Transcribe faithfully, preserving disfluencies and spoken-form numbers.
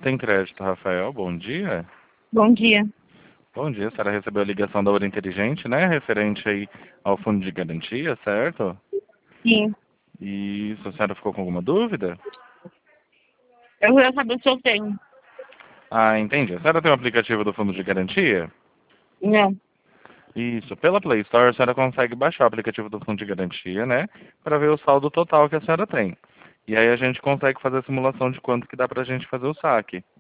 Tem crédito, Rafael. Bom dia. Bom dia. Bom dia, a senhora recebeu a ligação da Ouro Inteligente, né? Referente aí ao fundo de garantia, certo? Sim. E a senhora ficou com alguma dúvida? Eu queria saber se eu tenho. Ah, entendi. A senhora tem o aplicativo do fundo de garantia? Não. Isso. Pela Play Store, a senhora consegue baixar o aplicativo do fundo de garantia, né? Para ver o saldo total que a senhora tem. E aí a gente consegue fazer a simulação de quanto que dá pra gente fazer o saque.